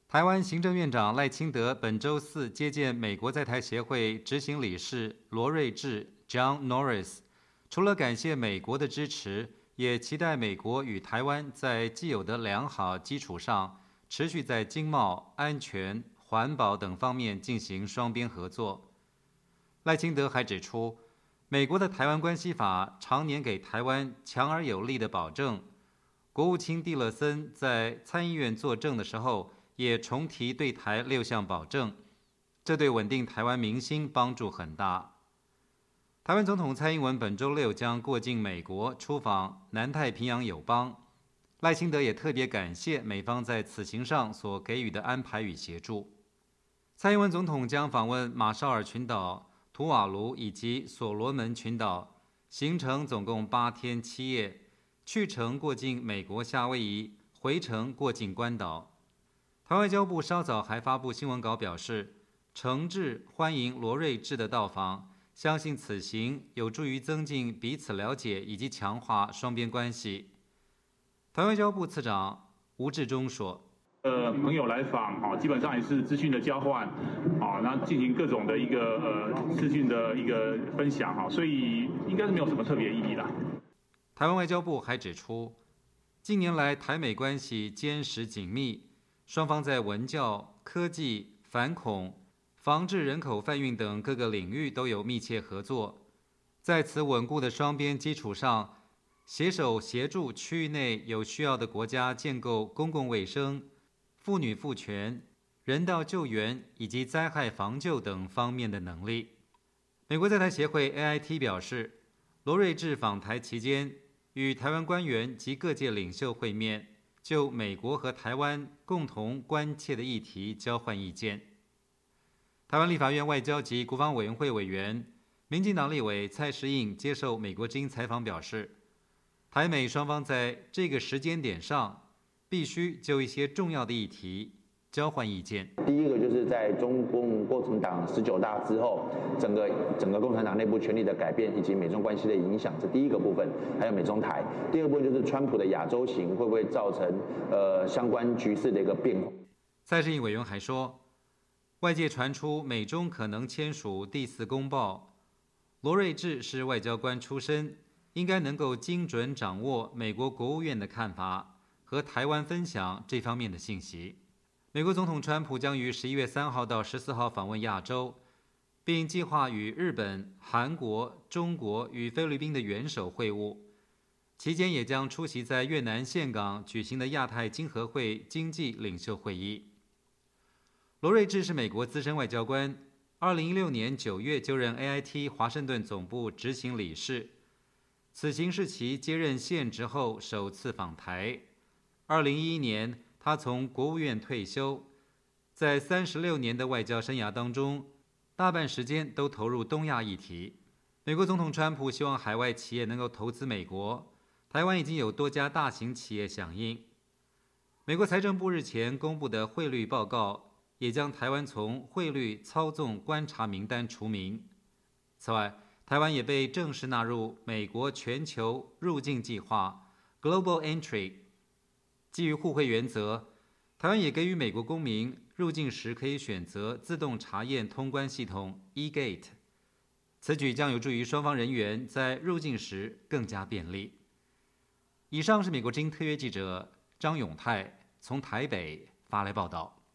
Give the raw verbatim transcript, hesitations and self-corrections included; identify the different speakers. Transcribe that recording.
Speaker 1: 台湾行政院长赖清德本周四接见美国在台协会执行理事罗瑞智 （John Norris），除了感谢美国的支持，也期待美国与台湾在既有的良好基础上，持续在经贸、安全、环保等方面进行双边合作。赖清德还指出，美国的《台湾关系法》常年给台湾强而有力的保证。国务卿蒂勒森在参议院作证的时候，也重提对台六项保证，这对稳定台湾民心帮助很大。台湾总统蔡英文本周六将过境美国，出访南太平洋友邦。赖清德也特别感谢美方在此行上所给予的安排与协助。蔡英文总统将访问马绍尔群岛、图瓦卢以及所罗门群岛，行程总共八天七夜，去程过境美国夏威夷，回程过境关岛。台湾外交部稍早还发布新闻稿表示，诚挚欢迎罗瑞智的到访，相信此行有助于增进彼此了解以及强化双边关系。台湾外交部次长吴志忠说：“
Speaker 2: 呃，朋友来访啊，基本上也是资讯的交换啊，然后进行各种的一个呃资讯的一个分享哈，所以应该是没有什么特别意义啦。”
Speaker 1: 台湾外交部还指出，近年来台美关系坚实紧密。双方在文教、科技、反恐、防治人口贩运等各个领域都有密切合作。在此稳固的双边基础上，携手协助区域内有需要的国家建构公共卫生、妇女妇权、人道救援以及灾害防救等方面的能力。美国在台协会 A I T 表示，罗瑞智访台期间，与台湾官员及各界领袖会面，就美国和台湾共同关切的议题交换意见。台湾立法院外交及国防委员会委员、民进党立委蔡适应接受美国之音采访表示，台美双方在这个时间点上必须就一些重要的议题交换意见。
Speaker 3: 第一个就是在中共共产党十九大之后，整个整个共产党内部权力的改变以及美中关系的影响，这第一个部分。还有美中台，第二个部分就是川普的亚洲行会不会造成呃相关局势的一个变化。
Speaker 1: 蔡适应委员还说，外界传出美中可能签署第四公报，罗瑞智是外交官出身，应该能够精准掌握美国国务院的看法，和台湾分享这方面的信息。美国总统川普将于十一月三号到十四号访问亚洲，并计划与日本、韩国、中国与菲律宾的元首会晤，期间也将出席在越南岘港举行的亚太经合会经济领袖会议。罗瑞智是美国资深外交官，二零一六年九月就任 A I T 华盛顿总部执行理事，此行是其接任现职后首次访台。二零一一年，他从国务院退休，在三十六年的外交生涯当中，大半时间都投入东亚议题。美国总统川普希望海外企业能够投资美国，台湾已经有多家大型企业响应。美国财政部日前公布的汇率报告，也将台湾从汇率操纵观察名单除名。此外，台湾也被正式纳入美国全球入境计划 Global Entry。基于互惠原则，台湾也给予美国公民入境时可以选择自动查验通关系统 e-gate， 此举将有助于双方人员在入境时更加便利。以上是美国之音特约记者张永泰从台北发来报道。